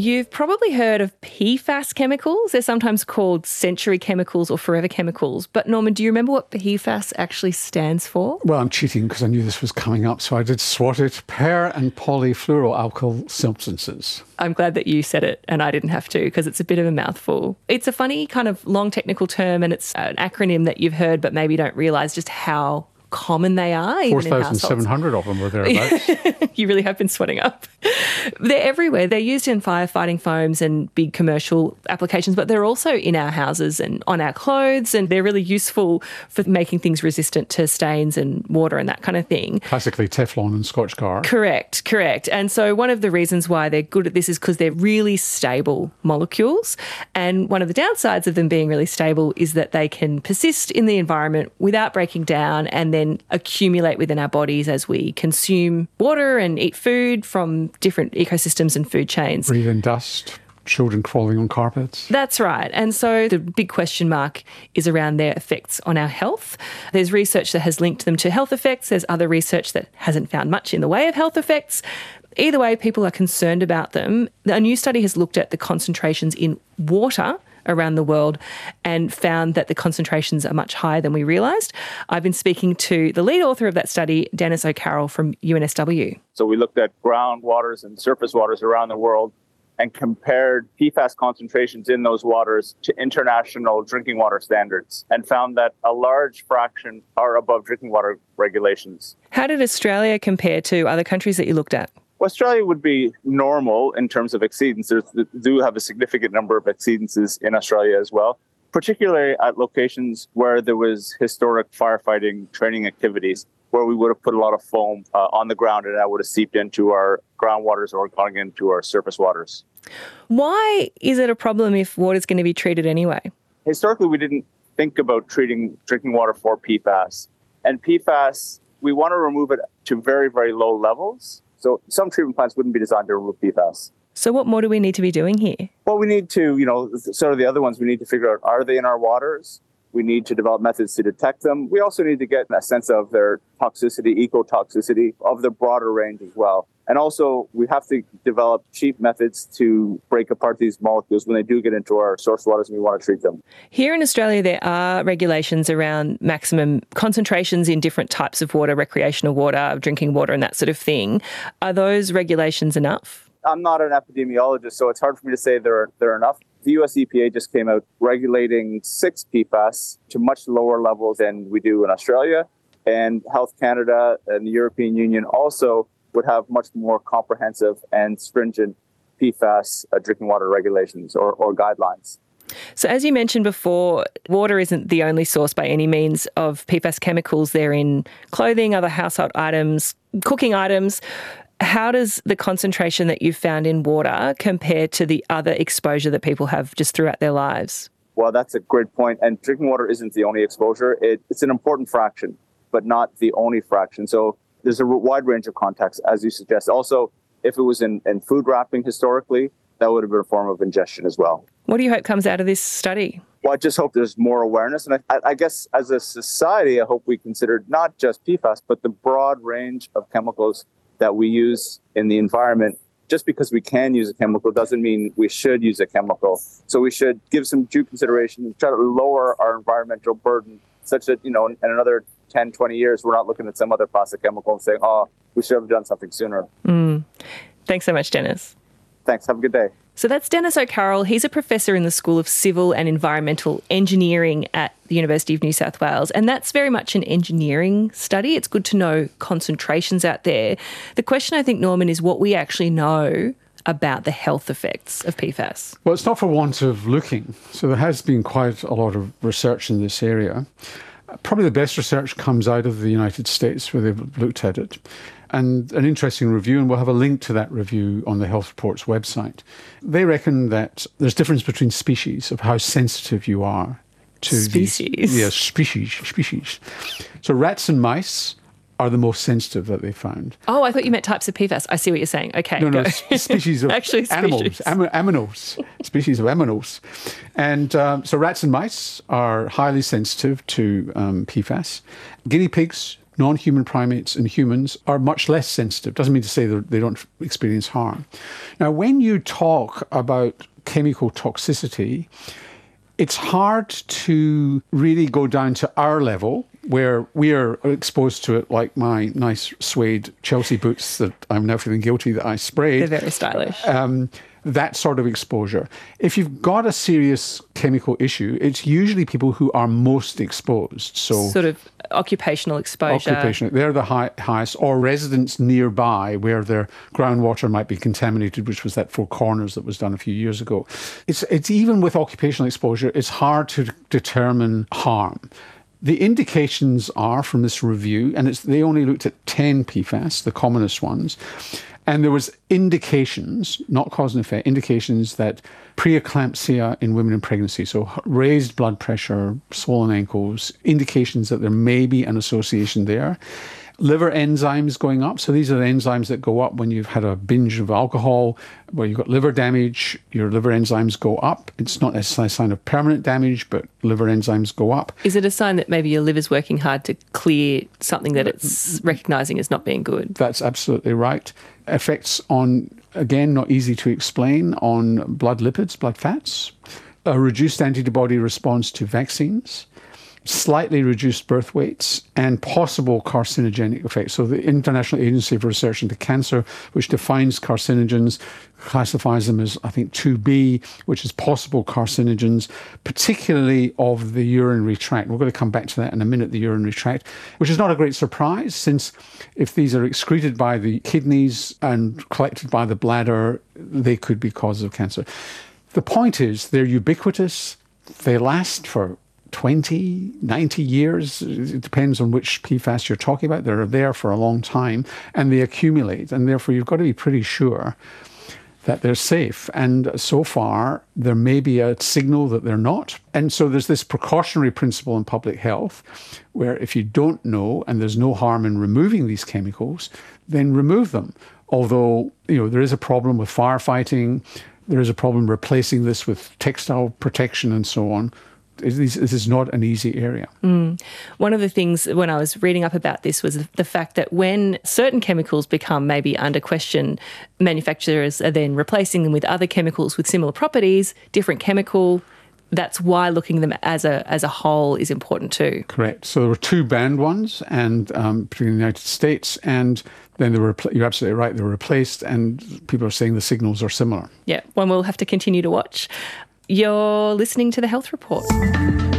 You've probably heard of PFAS chemicals. They're sometimes called century chemicals or forever chemicals. But Norman, do you remember what PFAS actually stands for? Well, I'm cheating because I knew this was coming up, so I did SWOT it. Per- and polyfluoroalkyl substances. I'm glad that you said it and I didn't have to, because it's a bit of a mouthful. It's a funny kind of long technical term, and it's an acronym that you've heard but maybe don't realise just how common they are. 4,700 of them were thereabouts. You really have been sweating up. They're everywhere. They're used in firefighting foams and big commercial applications, but they're also in our houses and on our clothes, and they're really useful for making things resistant to stains and water and that kind of thing. Classically Teflon and Scotchgard. Correct. And so one of the reasons why they're good at this is because they're really stable molecules. And one of the downsides of them being really stable is that they can persist in the environment without breaking down and then accumulate within our bodies as we consume water and eat food from different ecosystems and food chains. Breathe in dust, children crawling on carpets. That's right. And so the big question mark is around their effects on our health. There's research that has linked them to health effects. There's other research that hasn't found much in the way of health effects. Either way, people are concerned about them. A new study has looked at the concentrations in water around the world and found that the concentrations are much higher than we realised. I've been speaking to the lead author of that study, Dennis O'Carroll from UNSW. So we looked at groundwaters and surface waters around the world and compared PFAS concentrations in those waters to international drinking water standards and found that a large fraction are above drinking water regulations. How did Australia compare to other countries that you looked at? Australia would be normal in terms of exceedance. There do have a significant number of exceedances in Australia as well, particularly at locations where there was historic firefighting training activities, where we would have put a lot of foam on the ground and that would have seeped into our groundwaters or gone into our surface waters. Why is it a problem if water is going to be treated anyway? Historically, we didn't think about treating drinking water for PFAS. And PFAS, we want to remove it to very, very low levels. So some treatment plants wouldn't be designed to remove PFAS. So what more do we need to be doing here? Well, we need to, sort of the other ones, we need to figure out, are they in our waters? We need to develop methods to detect them. We also need to get a sense of their toxicity, ecotoxicity, of the broader range as well. And also, we have to develop cheap methods to break apart these molecules when they do get into our source waters and we want to treat them. Here in Australia, there are regulations around maximum concentrations in different types of water, recreational water, drinking water and that sort of thing. Are those regulations enough? I'm not an epidemiologist, so it's hard for me to say they're enough. The US EPA just came out regulating 6 PFAS to much lower levels than we do in Australia. And Health Canada and the European Union also would have much more comprehensive and stringent PFAS drinking water regulations or guidelines. So as you mentioned before, water isn't the only source by any means of PFAS chemicals. They're in clothing, other household items, cooking items. How does the concentration that you've found in water compare to the other exposure that people have just throughout their lives? Well, that's a great point. And drinking water isn't the only exposure. It's an important fraction, but not the only fraction. So there's a wide range of contexts, as you suggest. Also, if it was in food wrapping historically, that would have been a form of ingestion as well. What do you hope comes out of this study? Well, I just hope there's more awareness. And I guess as a society, I hope we consider not just PFAS, but the broad range of chemicals that we use in the environment. Just because we can use a chemical doesn't mean we should use a chemical. So we should give some due consideration and try to lower our environmental burden such that, in another 10, 20 years, we're not looking at some other plastic chemical and saying, we should have done something sooner. Thanks so much, Dennis. Thanks. Have a good day. So that's Dennis O'Carroll. He's a professor in the School of Civil and Environmental Engineering at the University of New South Wales. And that's very much an engineering study. It's good to know concentrations out there. The question, I think, Norman, is what we actually know about the health effects of PFAS. Well, it's not for want of looking. So there has been quite a lot of research in this area. Probably the best research comes out of the United States, where they've looked at it. And an interesting review, and we'll have a link to that review on the Health Report's website. They reckon that there's difference between species of how sensitive you are to species. Yes, species. So rats and mice are the most sensitive that they found. Oh, I thought you meant types of PFAS. I see what you're saying. Okay, No, species of Actually, animals, aminos, species of aminos. And so rats and mice are highly sensitive to PFAS. Guinea pigs, non-human primates and humans are much less sensitive. Doesn't mean to say that they don't experience harm. Now, when you talk about chemical toxicity, it's hard to really go down to our level where we are exposed to it, like my nice suede Chelsea boots that I'm now feeling guilty that I sprayed. They're very stylish. That sort of exposure. If you've got a serious chemical issue, it's usually people who are most exposed. So sort of occupational exposure. They're the highest, or residents nearby where their groundwater might be contaminated, which was that Four Corners that was done a few years ago. It's even with occupational exposure, it's hard to determine harm. The indications are from this review, and they only looked at 10 PFAS, the commonest ones, and there was indications, not cause and effect, indications that preeclampsia in women in pregnancy, so raised blood pressure, swollen ankles, indications that there may be an association there. Liver enzymes going up. So these are the enzymes that go up when you've had a binge of alcohol, where you've got liver damage, your liver enzymes go up. It's not necessarily a sign of permanent damage, but liver enzymes go up. Is it a sign that maybe your liver's working hard to clear something that it's recognising as not being good? That's absolutely right. Effects on, again, not easy to explain, on blood lipids, blood fats, a reduced antibody response to vaccines, slightly reduced birth weights, and possible carcinogenic effects. So the International Agency for Research into Cancer, which defines carcinogens, classifies them as, I think, 2B, which is possible carcinogens, particularly of the urinary tract. We're going to come back to that in a minute, the urinary tract, which is not a great surprise, since if these are excreted by the kidneys and collected by the bladder, they could be causes of cancer. The point is, they're ubiquitous, they last for 20, 90 years, it depends on which PFAS you're talking about. They're there for a long time and they accumulate, and therefore you've got to be pretty sure that they're safe. And so far, there may be a signal that they're not. And so there's this precautionary principle in public health where if you don't know and there's no harm in removing these chemicals, then remove them. Although, there is a problem with firefighting, there is a problem replacing this with textile protection and so on. This is not an easy area. One of the things when I was reading up about this was the fact that when certain chemicals become maybe under question, manufacturers are then replacing them with other chemicals with similar properties, different chemical. That's why looking at them as a whole is important too. Correct. So there were two banned ones, and particularly in the United States, and then you're absolutely right, they were replaced, and people are saying the signals are similar. Yeah, one we'll have to continue to watch. You're listening to The Health Report.